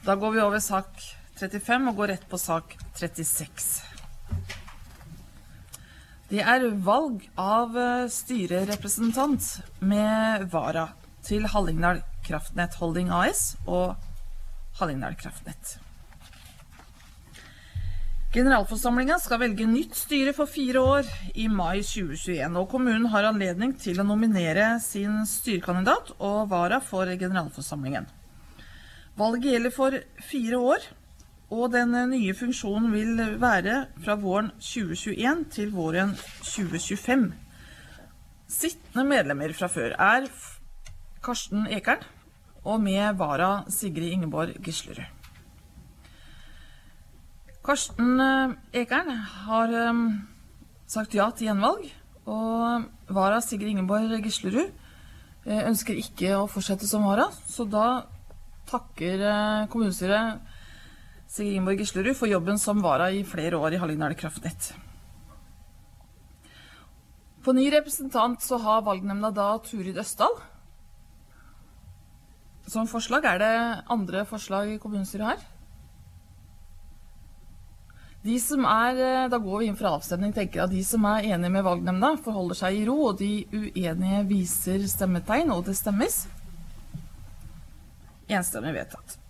Da går vi over sak 35 og går rett på sak 36. Det valg av styrerepresentant med vara til Hallingdal Kraftnett Holding AS og Hallingdal Kraftnett. Generalforsamlingen skal velge nytt styre for 4 år i mai 2021, og kommunen har anledning til å nominere sin styrekandidat og vara for generalforsamlingen. Valget gjelder for 4 år, og den nye funksjonen vil være fra våren 2021 til våren 2025. Sittende medlemmer fra før Karsten Ekern, og med vara Sigrid Ingeborg Gislerud. Karsten Ekern har sagt ja til gjenvalg, og vara Sigrid Ingeborg Gislerud ønsker ikke å fortsette som vara, så da takker kommunestyret Sigrid Ingeborg Gislerud for jobben som vara i flere år i Hallingdal Kraftnett. På ny representant så har valgnemnda da Turid Østdal. Som forslag det andre forslag i kommunestyret her. De som da går vi inn for avstemning, tenker at de som enige med valgnemnda forholder seg i ro, og de uenige viser stemmetegn, og det stemmes. Enstemmig vedtatt.